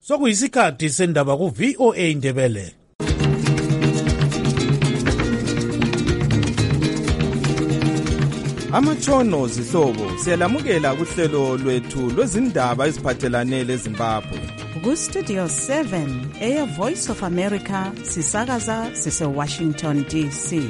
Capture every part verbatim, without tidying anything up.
Sokuyisikhathi sendaba ku V O A Indebele. Amatshono zihlobo siyalamukela kuhlelo lwethu lwezindaba eziphathelane leZimbabwe. Ku Studio seven, Air Voice of America, sisakaza sise Washington D C.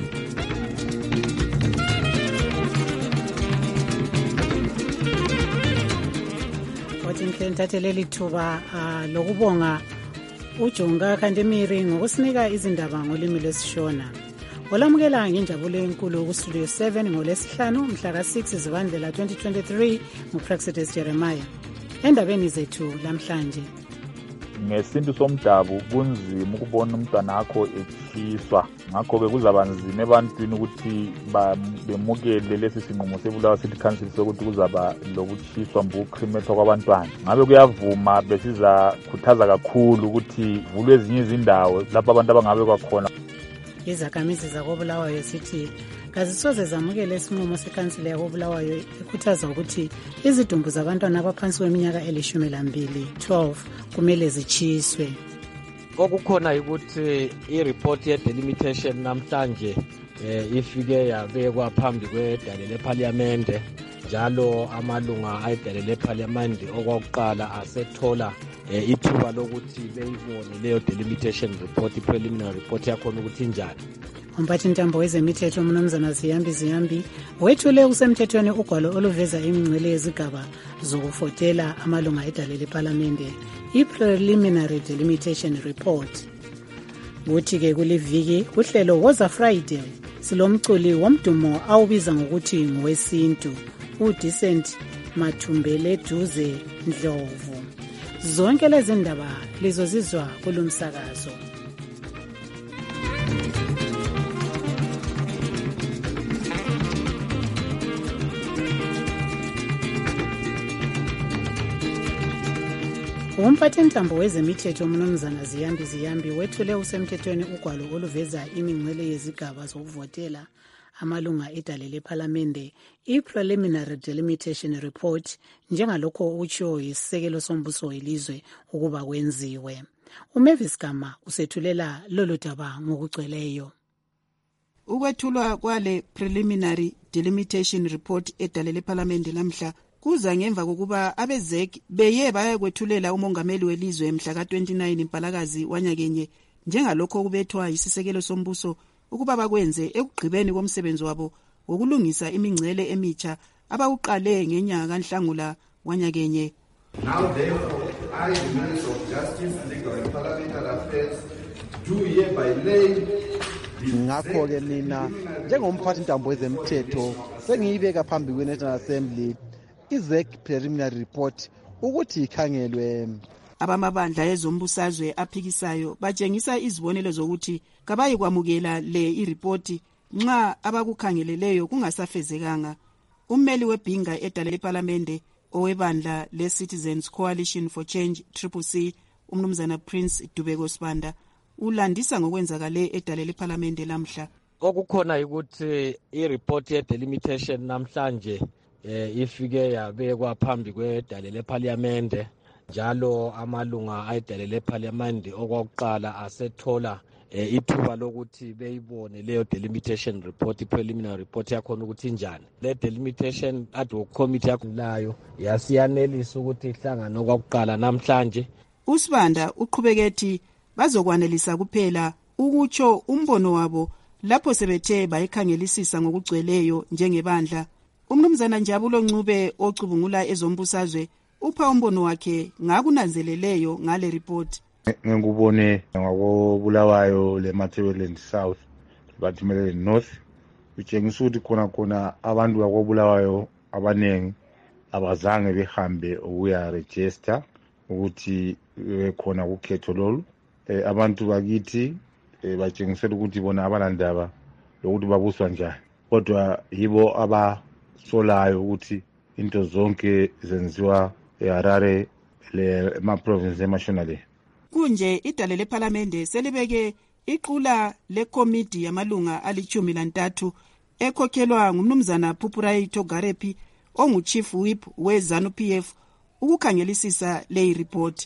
Wathi ngithatheleli thuba lokubonga uJonga Kandemiri ngokusinika izindaba ngolimi lwesiShona. Olamukela ngenjabulo enkulu ku Studio seven ngolesihlanu mhla ka six Zibandlela twenty twenty-three nguPraxedis Jeremiah. Endabeni zethu lamhlanje. Ngesintu somdabu kunzima ukubona umntwana wakho etshiswa, ngakho ke kuzaba nzima ebantwini ukuthi bemukele lesi sinqumo seBulawayo City Council sokuthi kuzaba lokutshiswa mbukremethwa kwabantwana. Ngabe kuyavuma besiza khuthaza kakhulu ukuthi vulwe ezinye izindawo lapho abantu abangabe kwakhona. Izakhamizi zakoBulawayo City kazisoze zamukele isinqumo sekhansila yakoBulawayo ekhuthaza ukuthi izidumbu zabantwana abaphansi kweminyaka elishumi lambili twelve kumele zichiswe. Okukhona ukuthi i-report ye-delimitation namhlanje eh, ifike yabekwa phambi kwedale leParliamente, njalo amalunga ayidale leParliamente okwakuqala asethola eh, ithuba lokuthi beyibone leyo delimitation report, i-preliminary report yakhona ukuthi injani. Umphathi ntambo wezemithetho uMnumzana Ziyambi Ziyambi wethule kusemthethweni ugwalo oluveza imingcele yezigaba zokufotela amalunga edale leParliamente, i-preliminary delimitation report. Kuthi-ke kuliviki kuhlelo Woza Friday silomculi womdumo awubiza ngokuthi ngowesintu uDecent Mathumbele Duze Ndlovu. Zonke lezi ndaba lizozizwa kulumsakazo. Umphathi ntambo wezemithetho uMnumzana Ziyambi Ziyambi wethule usemthethweni ugwalo oluveza imingcele yezigaba zokuvotela amalunga edale leParliamente, i-preliminary delimitation report, njengalokho utshiwo yisisekelo sombuso welizwe ukuba kwenziwe. uMavis Gama usethulela lolu daba ngokugcweleyo. Ukwethulwa kwale preliminary delimitation report edale leParliamente lamhla kuza ngemva kokuba abeZ E C beye bayakwethulela umongameli welizwe mhla ka twenty-nine Mpalakazi wanyakenye, njengalokho kubethwa yisisekelo sombuso ukuba bakwenze ekugqibeni komsebenzi wabo wokulungisa imingcele emitsha abawuqale ngenyanga kaNhlangula wanyakenye. Now therefore, I, the Minister of Justice, Legal and Parliamentary Affairs, do hereby lay ngakho-ke mina njengomphathi ntambo wezemthetho sengiyibeka phambi kwe-National Assembly i-Z E C preliminary report ukuthi ikhangelwe. Abamabandla ezombusazwe aphikisayo batshengisa izibonelo zokuthi kabayi kwamukela le iripoti nxa abakukhangeleleyo kungasafezekanga. Ummeli webhinga edale leParliamente owebandla le-Citizens Coalition for Change C C C, uMnumzana Prince Dubeko Sibanda, ulandisa ngokwenzakale edale leParliamente lamhla. Okukhona ukuthi i-report ye-delimitation namhlanje eh, ifike yabekwa phambi kwedale leParliamente, njalo amalunga ayidale leParliamente okwakuqala asethola eh, ithuba lokuthi beyibone leyo delimitation report, i-preliminary report yakhona ukuthi injani. Le delimitation ad hoc committee yakhulayo yasiyanelisa ukuthi ihlangane okwakuqala namhlanje. uSibanda uqhubeka bazokwanelisa kuphela ukutsho umbono wabo lapho sebethe bayikhangelisisa ngokugcweleyo njengebandla. uMnumzana Njabulo Ncube ocubungula ezombusazwe upha umbono wakhe ngakunanzeleleyo ngale report. Ngikubone ngakobulawayo leMatabeleland South leMatabeleland North utshengisa ukuthi khona khona abantu bakobulawayo abanengi abazange behambe ukuya register ukuthi bekhona kukhetho lolu. E, abantu bakithi e, batshengisela ukuthi bona abalandaba lokuthi babuswa njani, kodwa yibo abasolayo ukuthi into zonke zenziwa eHarare lema-province emashonale. Kunje idale leParliamente selibeke iqula lekomiti yamalunga alichumi lantathu ekhokhelwa ngumnumzana Phuphurayi Togarepi ongu-Chief Whip we-ZANU-P F ukukhangelisisa leyi report.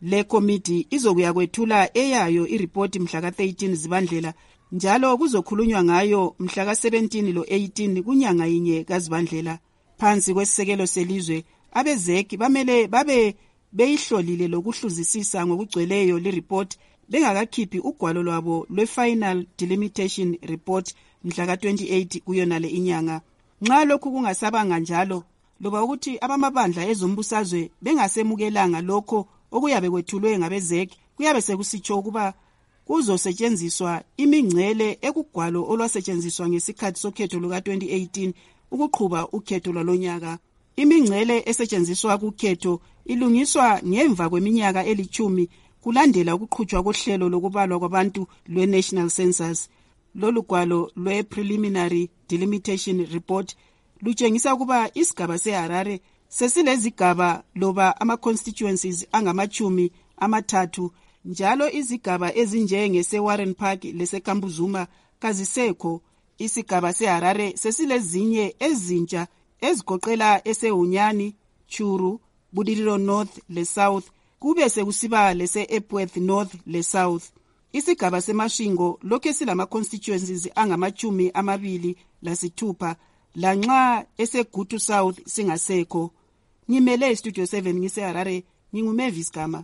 Le committee izokuya kwethula eyayo ireport mhla ka thirteen Zibandlela njalo kuzokhulunywa ngayo mhla ka seventeen lo eighteen kunyanga yinye kaZibandlela. Phansi kwesisekelo selizwe abezeki bamele babe beyihlolile lokuhluzisisa ngokugcweleyo le report bengakakhiphi ugwalo lwabo lwe-final delimitation report mhla ka twenty-eight kuyonale inyanga. Nxa lokhu kungasabanga njalo loba ukuthi abamabandla ezombusazwe bengasemukelanga lokho okuyabe kwethulwe ngabezeki, kuyabe sekusitsho ukuba kuzosetshenziswa imingcele ekugwalo olwasetshenziswa ngesikhathi sokhetho luka twenty eighteen ukuqhuba ukhetho lwalonyaka. Imingcele esetshenziswa kukhetho ilungiswa ngemva kweminyaka elithumi kulandela ukuqhutshwa kohlelo lokubalwa kwabantu lwe-National Census. Lolu gwalo lwe-Preliminary Delimitation Report lutshengisa ukuba isigaba seHarare sesilezigaba loba ama-constituencies angamachumi amathathu, njalo izigaba ezinjengese-Warren Park lese-Kambuzuma kazisekho. Isigaba seHarare sesilezinye ezintsha ezigoqela ese-Unyani, Churu, Budiriro North le-South, kube sekusiba lese-Epworth North le-South. Isigaba seMashingo lokhe silama-constituencies angamachumi amabili lasithupha, lanxa ese-Gutu South singasekho. Ngimele Studio seven ngise-Harare, nginguMavis Gama.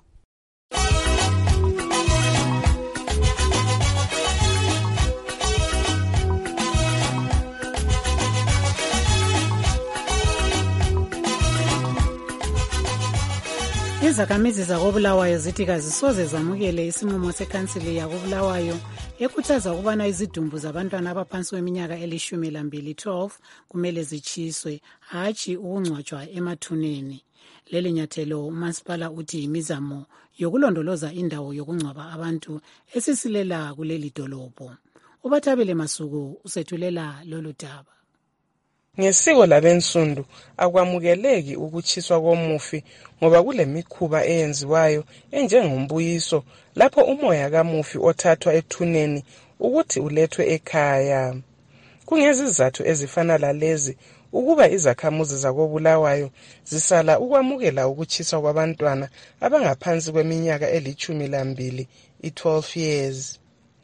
Izakhamizi zakoBulawayo zithi kazisoze zamukele isinqumo sekhansili yakoBulawayo ekhuthaza ukubana izidumbu zabantwana abaphansi kweminyaka elishumi lambili twelve kumele zitshiswe, hatshi ukungcwatshwa emathuneni. Leli nyathelo umasipala uthi imizamo yokulondoloza indawo yokungcwaba abantu esisilela kuleli dolobho. Ubathabele Masuku usethulela lolu daba. Ngesiko labensundu akwamukeleki ukuchiswa komufi ngoba kule mikhuba eyenziwayo enjengombuyiso lapho umoya kamufi othathwa ethuneni ukuthi ulethwe ekhaya. Kungezizathu ezifana lalezi ukuba izakhamuzi zakoBulawayo zisala ukwamukela ukuchiswa kwabantwana abangaphansi kweminyaka elithumi lambili i-twelve years.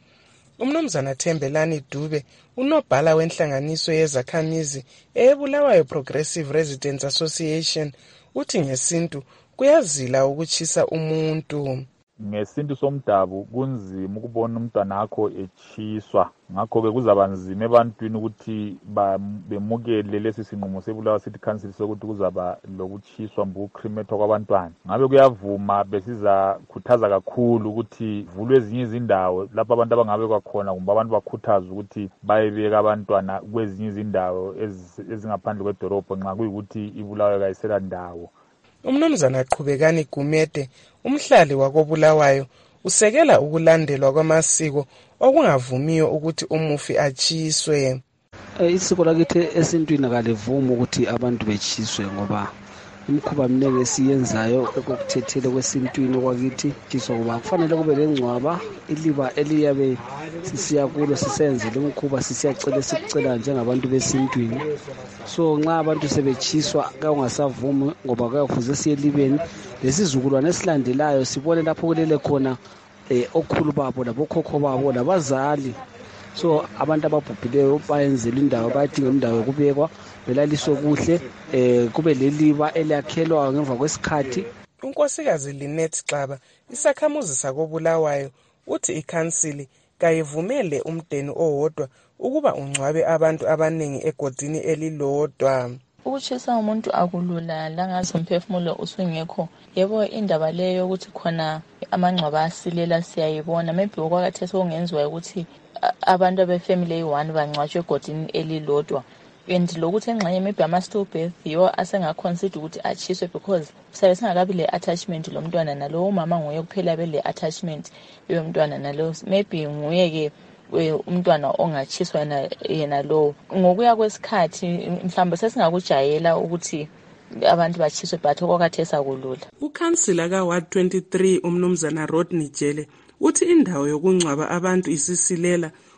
Umnumzana Thembelani Dube, unobhala wenhlanganiso yezakhamizi eBulawayo Progressive Residents Association, uthi ngesintu kuyazila ukuchisa umuntu. Ngesintu somdabu kunzima ukubona umntwana wakho echiswa, ngakho-ke kuzaba nzima ebantwini ukuthi bemukele lesi sinqumo seBulawayo City Council sokuthi kuzaba lokuchiswa mbukukhrimethwa kwabantwana. Ngabe kuyavuma besizakhuthaza kakhulu ukuthi vulwe ezinye izindawo lapho abantu abangabe kwakhona, kumbe abantu bakhuthaza ukuthi bayebeka abantwana kwezinye izindawo ezingaphandle kwedolobho nxa kuyikuthi iBulawayo kayisela ndawo. Umnumzana Qhubekani Gumede, umhlali wakoBulawayo, usekela ukulandelwa kwamasiko okungavumiyo ukuthi umufi achiswe. Isiko lakithi esintwini akalivumi ukuthi abantu bechiswe ngoba imikhuba eminingi esiyenzayo ekuthethele kwesintwini kwakithi chiswa ngoba kufanele kube lengcwaba iliba eliyabe sisiya kulo sisenzele umkhuba sisiyacela sikucela njengabantu besintwini. So nxa abantu sebechiswa kaungasavumi ngoba kuyafuze siye libeni lesizukulwane esilandelayo sibone lapho kulele khona eh okhulu babo labokhokho babo labazali. So abantu ababhubhileyo bayenzela indawo, bayadinga indawo yokubekwa belaliswe kuhle, eh kube leliba eliyakhelwa ngemva kwesikhathi. Unkosikazi Linet Xaba, isakhamuzi sakoBulawayo, uthi ikhansili kayivumele umdeni owodwa ukuba ungcwabe abantu abaningi egodini elilodwa. Ukuchisa umuntu akulula langazi umphefumulo usungekho. Yebo indaba leyo ukuthi khona amangcwaba asilela siyayibona, maybe okwakathe sokungenziwa ukuthi abantu abefamily eyi-one bangcwatshwe egodini elilodwa. And lokuthi engxenye maybe ama-still birth yiwo asengaconsider ukuthi achiswe because sabe singakabi le-attachment lo mntwana nalo, umama nguye kuphela bele-attachment yomntwana nalo, maybe nguye-ke umntwana ongachiswa yena yena lo. Ngokuya kwesikhathi mhlawumbe sesingakujayela ukuthi abantu bachiswe but okwakathe sakulula. Ukhansila ka-Ward twenty-three umnumzana Rodney Jele uthi indawo yokungcwaba abantu isisilela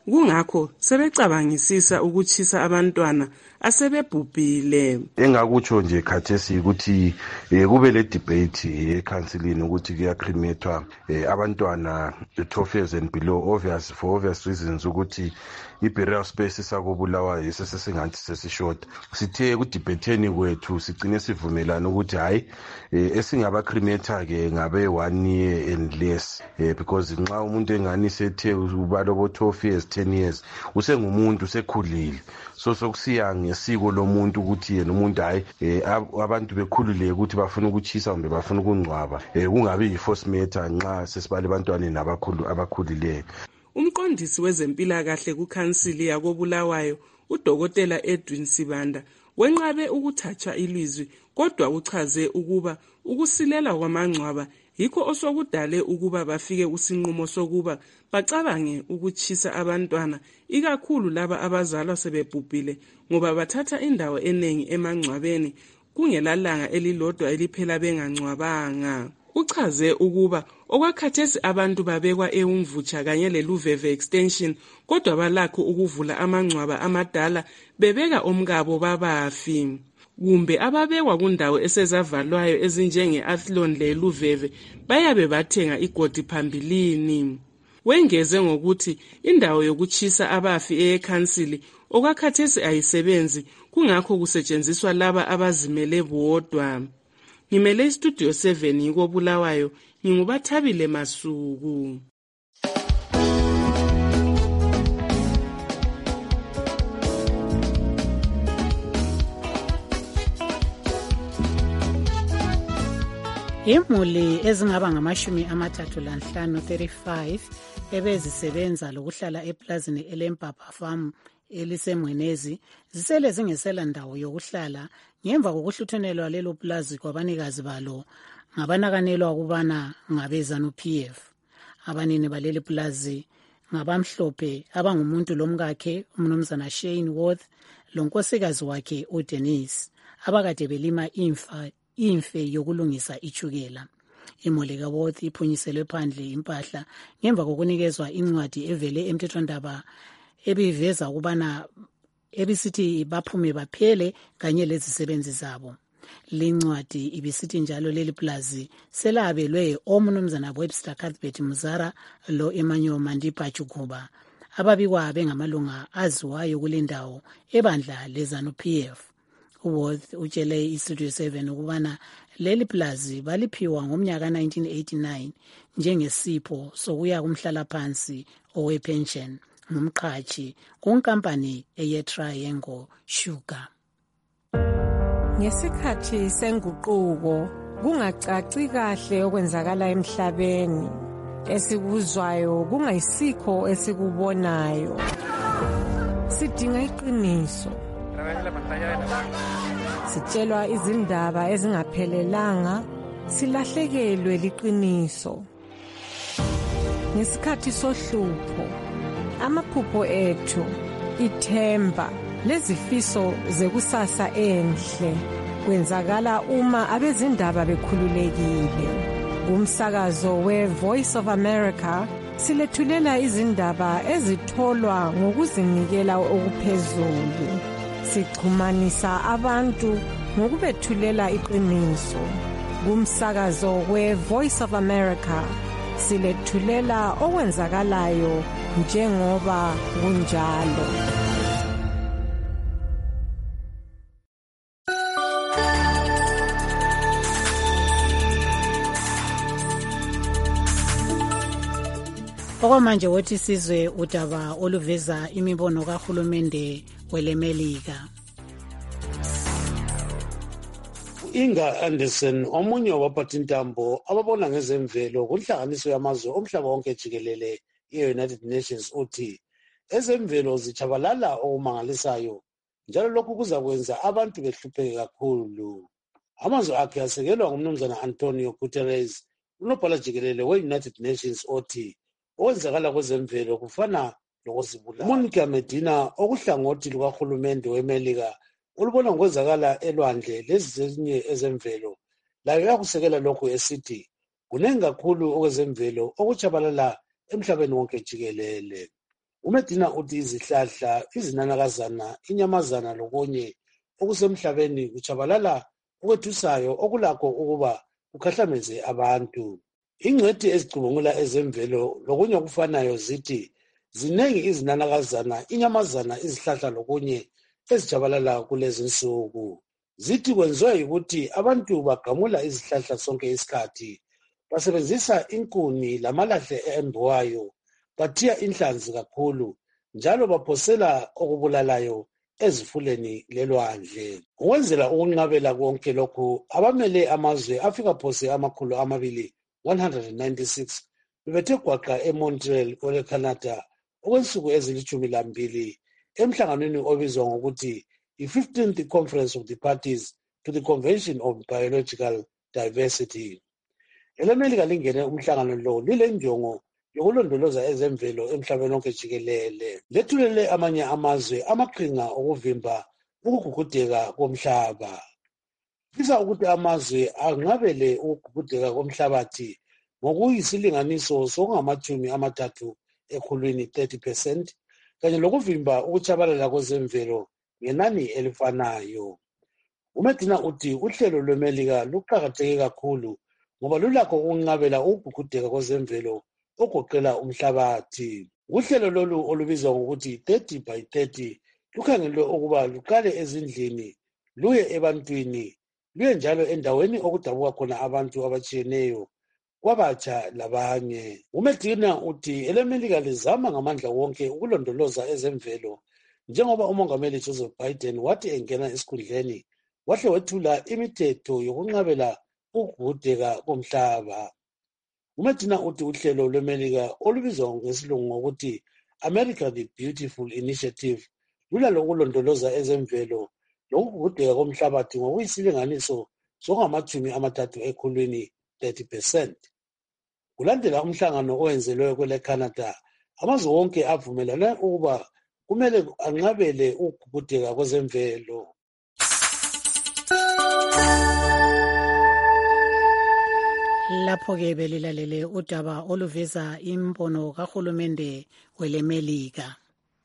kungakho sebecabangisisa ukuchisa abantwana asebebhubhile. Engakutsho nje khathesi ukuthi eh, kube le debate ekhansilini ukuthi kuyacrimatwa eh, abantwana twelve years and below, obvious for obvious reasons ukuthi i-burial space sakobulawayo sesesingathi sesishort. Sithe kudibetheni kwethu sigcine sivumelana ukuthi hayi eh, esingabacrimata ke ngabe one year and less eh, because nxa umuntu engani sethe ubalobo twelve years ten years usengumuntu sekhulile, so sokusiya ngesiko lomuntu ukuthi yena umuntu hayi eh, abantu bekhulule ukuthi bafuna ukuchisa kumbe bafuna ukungcwaba eh, kungabi yi-force matter nxa sesibale abantwaneni abakhulu abakhulileyo. Umqondisi wezempilakahle kukhansili yakobulawayo udokotela Edwin Sibanda wenqabe ukuthatha ilizwi, kodwa uchaze ukuba ukusilela kwamangcwaba yikho osokudale ukuba bafike kusinqumo sokuba bacabange ukuchisa abantwana, ikakhulu laba abazalwa sebebhubhile, ngoba bathatha indawo eningi emangcwabeni kungelalanga elilodwa eliphela bengangcwabanga. Uchaze ukuba okwakhathesi abantu babekwa eUmvutsha kanye leLuveve extension, kodwa balakho ukuvula amangcwaba amadala bebeka omkabo babafi. Kumbe ababekwa kundawo esezavalwayo ezinjenge-Athlone leLuveve bayabe bathenga igodi phambilini. Wengeze ngokuthi indawo yokuchisa abafi ekhansili okwakhathesi ayisebenzi, kungakho kusetshenziswa laba abazimele bodwa. Ngimele istudio seven yikobulawayo, ngingubathabile Masuku. Imuli ezingaba ngamashumi amathathu lanhlanu thirty-five ebezisebenza lokuhlala eplazini elempapa farm elisemwenezi zisele zingesela ndawo yokuhlala ngemva kokuhluthenelwa lelo plazi kwabanikazi balo ngabanakanelwa ukubana ngabezanu-P F. Abanini baleli plazi ngabamhlophe abangumuntu lomkakhe umnumzana Shane Worth lonkosikazi wakhe uDenise abakade belima imfa imfe yokulungisa ichukela. Imuli kaWorth iphunyiselwe phandle impahla ngemva kokunikezwa incwadi evele emthethwandaba ebiveza ukubana ebisithi baphume baphele kanye lezisebenzi zabo. Lincwadi ibisithi njalo leli plazi selabelwe omnumzana Webster Cuthbert Muzara lo Emmanuel Mandipa Chukuba ababikwa bengamalunga aziwayo kulendawo ebandla lezanu-P F. uWorth utshele iStudio seven ukubana leli plazi baliphiwa ngomnyaka nineteen eighty-nine njengesipho sokuya kumhlala phansi owepension ngumqhashi kunkampani eye-Triangle Sugar. Ngesikhathi senguquko kungacaci kahle okwenzakala emhlabeni, esikuzwayo kungayisikho esikubonayo. Sidinga iqiniso. Sitshelwa izindaba ezingaphelelanga, silahlekelwe liqiniso. Ngesikhathi sohlupho, amaphupho ethu, ithemba lezifiso zekusasa enhle kwenzakala uma abezindaba bekhululekile. Kumsakazo we-Voice of America silethulela izindaba ezitholwa ngokuzinikela okuphezulu. Sixhumanisa abantu ngokubethulela iqiniso. Kumsakazo we-Voice of America silethulela okwenzakalayo njengoba kunjalo. Okwamanje wothi sizwe udaba oluveza imibono kahulumende welemelika. Inga Anderson, omunye wabaphathintambo ababona ngezemvelo kunhlanganiso yamazwe omhlaba wonke jikelele ye-United Nations uthi ezemvelo zichabalala okumangalisayo njalo lokhu kuzakwenza abantu behlupheke kakhulu. Amazwi akhe asekelwa ngumnumzana Antonio Guterres, unobhala jikelele we-United Nations othi okwenzakala kwezemvelo kufana lokuzibulala. Monica Medina okuhlangothi lukahulumende wemelika ulubona ngokwenzakala elwandle lezi zezinye ezemvelo layo yakusekela lokhu esithi kunengi kakhulu okwezemvelo okuchabalala emhlabeni wonke jikelele. uMedina uthi izihlahla, izinanakazana, inyamazana lokunye okusemhlabeni kuchabalala okwethusayo okulakho ukuba kukhahlameze abantu. Ingcwethi ezicubungula ezemvelo lokunye okufanayo zithi zinengi izinanakazana, inyamazana, izihlahla lokunye ezichabalala kulezi nsuku. Zithi kwenziwe ukuthi abantu bagamula izihlahla sonke isikhathi, basebenzisa inkuni lamalahle embiwayo, bathiya inhlanzi kakhulu njalo baphosela okubulalayo ezifuleni lelwandle. Ukwenzela ukunqabela konke lokhu, abamele amazwe afika phose amakhulu amabili one hundred ninety-six bebethe gwaqa eMontreal kwele Canada okwensuku ezilitshumi lambili emhlanganweni obizwa ngokuthi i-fifteenth Conference of the Parties to the Convention on Biological Diversity. EleMelika lingene umhlangano lo lilenjongo yokulondoloza ezemvelo emhlabeni wonke jikelele. Lethulele amanye amazwe amaqhinga okuvimba ukugugudeka komhlaba. Fisa ukuthi amazwe anqabele ukugugudeka komhlabathi ngokuyisilinganiso sokungamachumi amathathu ekhulwini thirty percent kanye lokuvimba ukuchabalala kwezemvelo ngenani elifanayo. uMedina uthi uhlelo lweMelika luqakatheke kakhulu ngoba lulakho ukunqabela ukugugudeka kwezemvelo ogoqela umhlabathi. Uhlelo lolu olubizwa ngokuthi thirty by thirty lukhangelwe ukuba luqale ezindlini luye ebantwini luye njalo endaweni okudabuka khona abantu abatshiyeneyo kwabatsha labanye. uMedina uthi eleMelika lizama ngamandla wonke ukulondoloza ezemvelo njengoba umongameli Joseph Biden wathi engena esikhundleni wahle wethula imithetho yokunqabela ukugugudeka komhlaba. uMedina uthi uhlelo lweMelika olubizwa ngesilungu ngokuthi America the Beautiful Initiative lulalo ukulondoloza ezemvelo lokugugudeka komhlabathi ngokuyisilinganiso sokungamachumi amathathu ekhulwini thirty percent. Kulandela umhlangano owenzelwe kwele Canada, amazwe wonke avumelane ukuba kumele anqabele ukugugudeka kwezemvelo. Lapho-ke belilalele udaba oluveza imbono kahulumende weleMelika.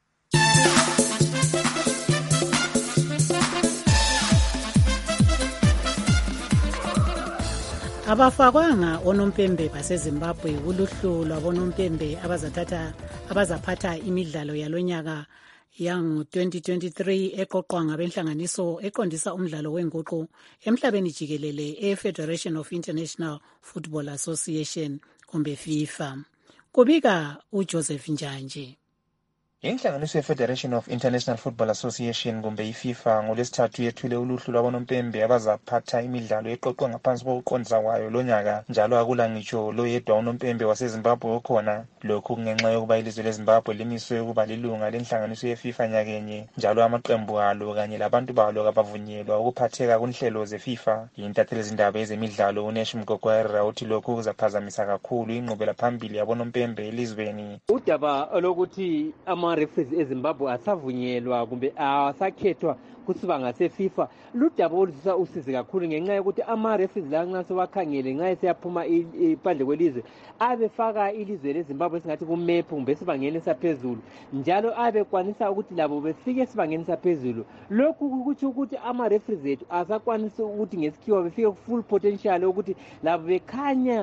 Abafakwanga onompembe baseZimbabwe uluhlu lwabonompembe abazathatha abazaphatha imidlalo yalonyaka yang twenty twenty-three eqoqwa ngabenhlanganiso eqondisa umdlalo wenguqu emhlabeni jikelele e-Federation of International Football Association kumbe FIFA. Kubika uJoseph Njanje. Inhlanganiso ye-Federation of International Football Association kumbe iFIFA ngolesithathu yethule uluhlu lwabonompembe abazaphatha imidlalo eqoqwa ngaphansi kokuqondisa kwayo lonyaka, njalo akula ngitsho loyedwa unompembe waseZimbabwe okhona. Lokhu kungenxa yokuba ilizwe leZimbabwe limiswe ukuba lilunga lenhlanganiso yeFIFA nyakenye, njalo amaqembu alo kanye labantu balo kabavunyelwa ukuphatheka kunhlelo zeFIFA. Intatheli zindaba ezemidlalo uNesh Mgogwera uthi lokhu kuzaphazamisa kakhulu inqubela phambili yabonompembe elizweni. Udaba lokuthi ama referees eZimbabwe asavunyelwa kumbe asakhethwa kusibanga seFIFA ludaba oluzisa usizi kakhulu ngenxa yokuthi ama referees la nxa sewakhangele nxa seyaphuma iphandle kwelizwe abefaka ilizwe leZimbabwe esingathi kumap kumbe esibangeni saphezulu, njalo abekwanisa ukuthi labo befike esibangeni saphezulu. Lokhu kuthi ukuthi ama referees ethu asakwanisa ukuthi ngesikhiwa befike full potential ukuthi labo bekhanya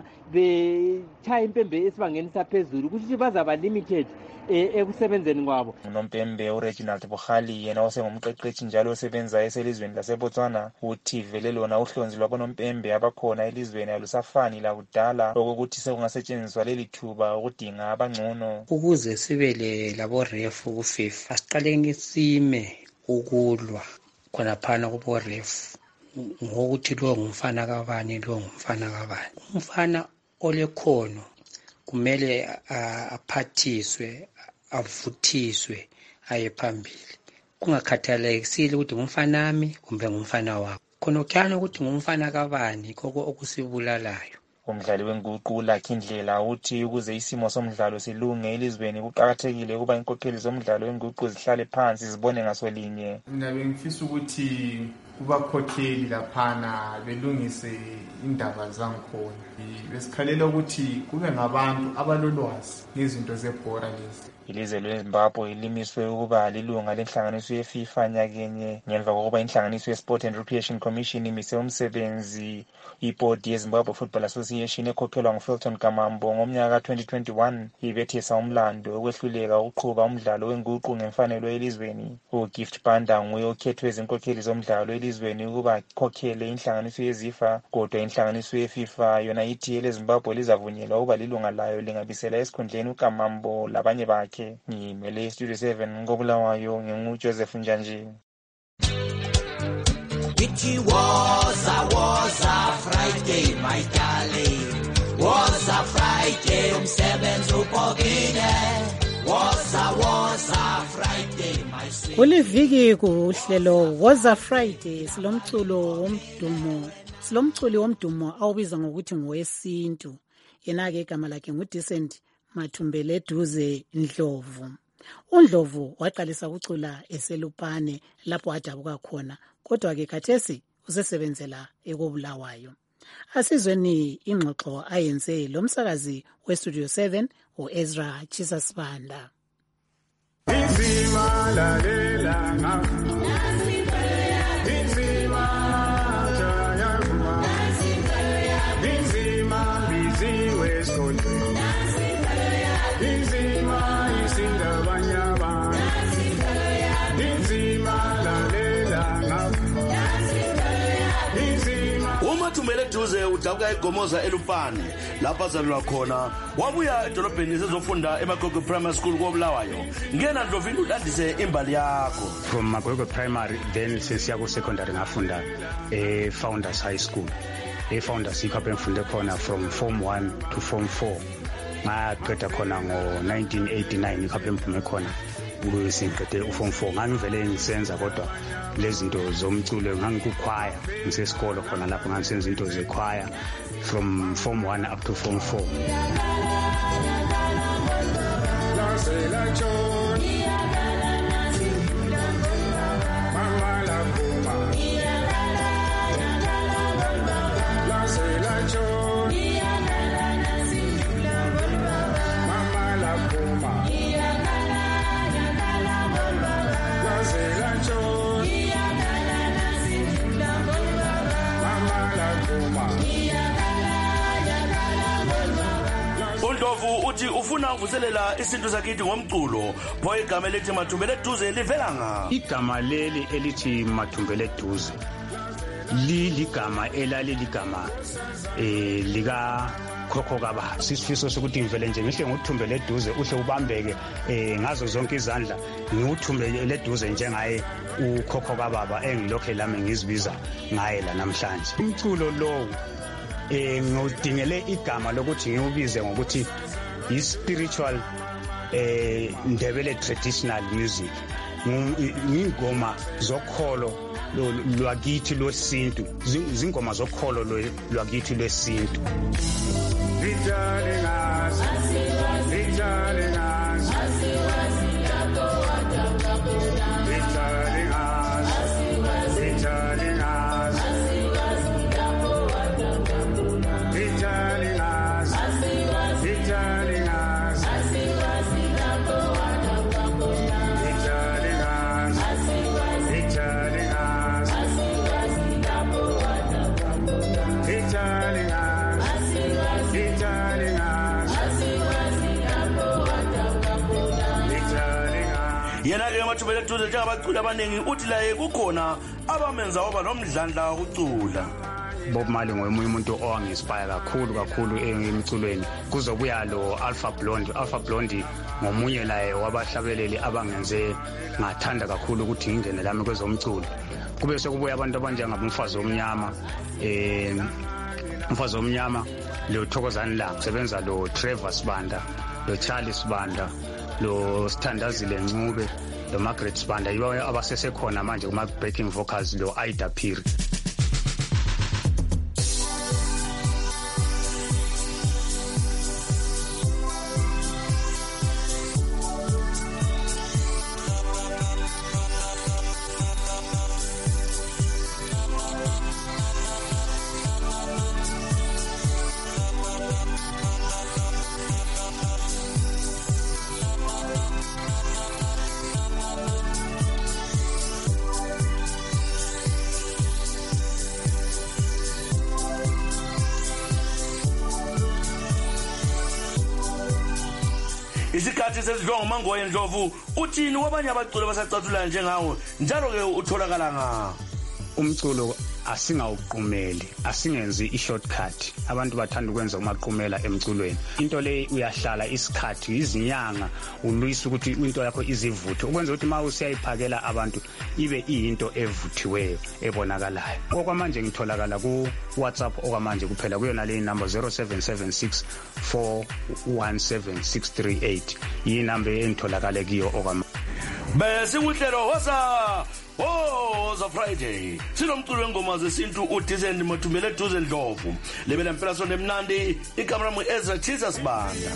bechaya impembe esibangeni saphezulu ukuthi bazaba limited ekusebenzeni kwabo. Unompembe uReginald Buhali yena osengumqeqeshi njalo osebenza eselizweni laseBotswana uthi vele lona uhlonzi lwabonompembe abakhona elizweni alusafani lakudala okuthi sekungasetshenziswa leli thuba ukudinga abangcono. Ukuze sibe le labo ref ku FIFA asiqaleni sime ukulwa khona phana kubo ref ngokuthi lo ngumfana kabani lo ngumfana kabani. Umfana olekhono kumele aphathiswe avuthiswe aye phambili, kungakhathalekile ukuthi ngumfana nami kumbe ngumfana wakho, khona ukhana ukuthi ngumfana kabani koko okusibulalayo. Umdlali wenguqu Lucky Ndlela uthi ukuze isimo somdlalo silunge elizweni kuqakathekile ukuba inkokheli zomdlalo wenguqu zihlale phansi zibone ngaso linye. Mina bengifisa ukuthi kubakhokheli laphana belungise indaba zangikhona. Besikhalela ukuthi kube ngabantu abalolwazi ngezinto zebhora lezi. Ilizwe leZimbabwe limiswe ukuba lilunga lenhlanganiso yeFIFA nyakenye ngemva kokuba inhlanganiso yeSport and Recreation Commission imise umsebenzi ibhodi yeZimbabwe Football Association ekhokhelwa nguFilton Kamambo ngomnyaka twenty twenty-one ibethesa umlando wokwehluleka ukuqhuba umdlalo wenguqu ngemfanelo elizweni. uGift Banda nguye okhethwe ezinkokheli zomdlalo elizweni ukuba ikhokhele inhlanganiso yeZIFA, kodwa inhlanganiso yeFIFA yona ithi eleZimbabwe lizavunyelwa ukuba lilunga layo lingabisela esikhundleni uKamambo labanye bakhe. Ngimele Studio seven ngobulawayo nginguJoseph Njanji. It was a was a Friday, my darling. Was a Friday, umsebenzi ubhokile. Was a was a Friday, my sweet. Kuliviki kuhlelo was a Friday silomculo womdumo. Silomculi womdumo awubiza ngokuthi ngowesintu. Yena ke igama lakhe nguDecent Mathumbele Duze Ndlovu. uNdlovu waqalisa ukucula eselupane lapho adabuka khona, kodwa ke khathesi usesebenzela ekobulawayo. Asizweni ingxoxo ayenze lo msakazi weStudio seven uEzra Chisasibanda. Inzima lalela ngafu Inzima jayaguma Inzima biziwe eskonde Inzima isindabanyaba Inzima lalela ngafu uMathumbele Duze udabuka eGomoza eLupane lapha azalwa khona, wabuya edolobheni ezofunda eMagwegwe Primary School koBulawayo. Ngena Ndlovini ulandise imbali yakho. From Magwegwe Primary then sesiya ku secondary ngafunda e Founders High School. E Founders ikhaphe ngifunde khona from form one to form four. Ngaqeda khona ngo nineteen eighty-nine ikhaphe ngiphume khona ukuyisinqede u form four. Ngangivele ngisenza kodwa lezi zinto zomculo ngangikukhwaya ngisesikolo khona lapho ngangisenza into zekhwaya from form one up to form four. uNdlovu uthi ufuna uvuselela isintu sakithi ngomculo, pho igama elithi Mathumbele Duze livela nga. Igama leli elithi Mathumbele Duze liligama elaliligama eh lika khokho kaba. Sisifiso sokuthi ngivele nje ngihle nguthumbele Duze uhle ubambeke eh ngazo zonke izandla nguthumbele Duze njengaye ukhokho kababa engilokhe lami ngizibiza ngaye la namhlanje. Umculo lo eh ngudingele igama lokuthi ngiubize ngokuthi is spiritual eh Ndebele traditional music. Ngingoma zokholo lwakithi lwesintu, zingoma zokholo lwakithi lwesintu. Yena-ke Mathumbele Duze njengabaculi abaningi uthi laye kukhona abamenza waba nomdlandla wokucula. Bob Marley ngomunye umuntu owangi-inspire kakhulu kakhulu emculweni. Kuzobuya lo Alpha Blondy. Alpha Blondy ngomunye laye wabahlabeleli abangenze ngathanda kakhulu ukuthi ngingene lami kwezomculo. Kube sekubuya abantu abanjengabumfazi omnyama, eh umfazi omnyama lo Thokozani Langa, sebenza lo Trevor Sibanda, lo Charlie Sibanda, lo Sithandazile Ncube, lo Margaret Sibanda, yibo abasesekhona manje kuma backing vocals, lo Aida Phiri. isikhathi sesidlongo mangoye Ndlovu uthini wabanye abaculi basacatula njengawo njalo ke utholakala nga umculo asingawuqumeli asingenzi i-shortcut abantu bathanda ukwenza umaqumela emculweni into le uyahlala isikhathi izinyanga ulwisa ukuthi into yakho izivuthe ukwenza ukuthi ma usiyayiphakela abantu ibe iyinto evuthiweyo ebonakalayo okwamanje ngitholakala ku WhatsApp okwamanje kuphela kuyona le number zero seven seven six four one seven six three eight yi number engitholakala kiyo okwamanje bese uhlelo wasa Oh, za Friday. Sinomculo wengoma zesintu uDisent Mathumbele Duze Ndlovu. Lebela impela sonke emnandi, ikamera mu Ezra Jesus Banda.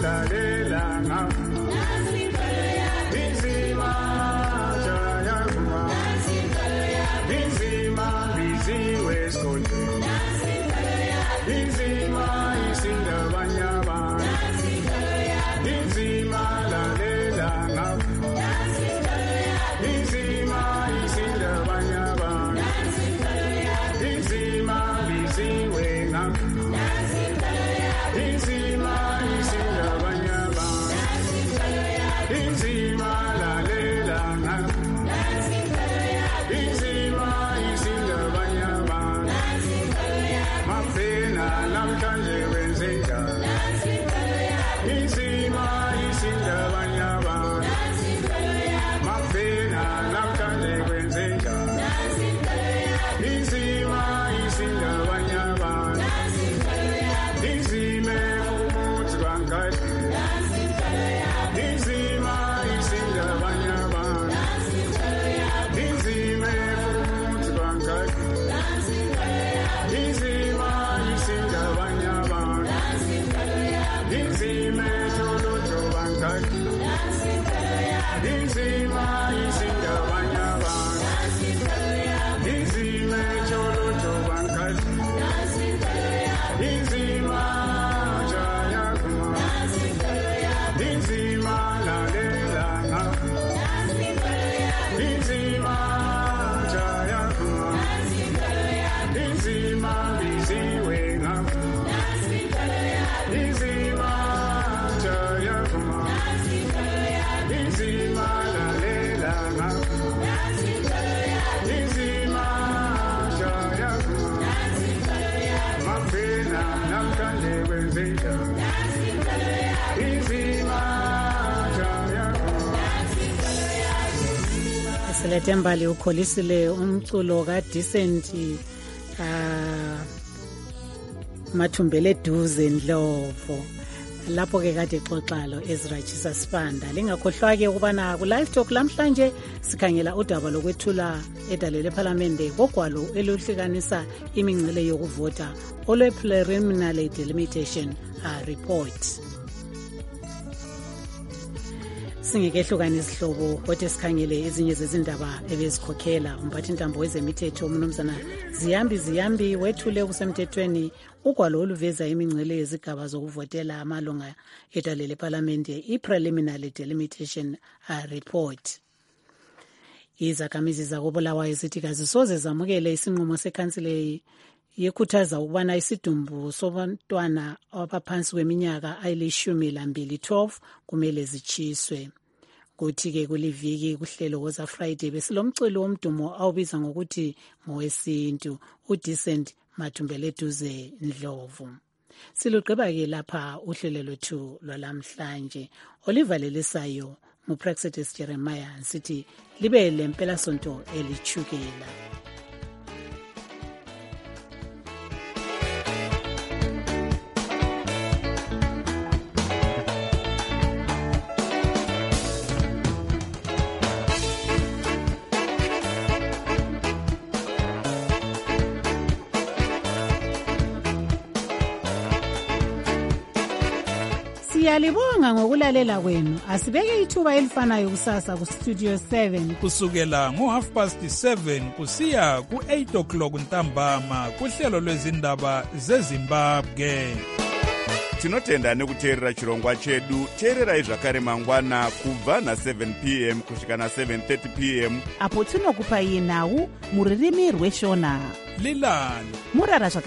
Selethembali ukholisile umculo kaDisent uh, Mathumbele Duze Ndlovu lapho ke kade xoxalo Ezra Jesus Banda lingakhohlwa ke ukubana ku live talk lamhlanje sikhangela udaba lokwethula edalele parliament kogwalo eluhlekanisa imingcele yokuvota olwe preliminary delimitation uh, report. Singekehlukanisa isihlobo kodwa sikhangele ezinye zezindaba ebezikhokhela umphathi intambo wezemithetho umnumzana Ziyambi Ziyambi wethule kusemthethweni ugwalo oluveza imingcele yezigaba zokuvotela amalunga edalele parliament i-preliminary delimitation uh, report. Izakhamizi zakobulawayo zithi kazisoze zamukele isinqumo sekhansile yekhuthaza ukubana isidumbu sobantwana abaphansi kweminyaka ayilishumi lambili twelve kumele zichiswe. Kuthi ke kuliviki kuhlelo woza Friday besilomculo womdumo awubiza ngokuthi ngowesintu uDisent Mathumbele Duze Ndlovu. Silugqiba ke lapha uhlelo lwethu lwalamhlanje olivalelisayo nguPraxedis Jeremiah sithi libe lempela sonto elichukela. Siyalibonga ngokulalela kwenu. Asibeke ithuba elifanayo kusasa ku Studio seven kusukela ngo half past seven kusiya ku eight o'clock ntambama kuhlelo lwezindaba zeZimbabwe. Tinotenda nekuteerera chirongwa chedu. Teererai zvakare mangwana kubva na seven p m kusvika na seven thirty p m apo tinokupai nhau muririmi rweshona Lilani murara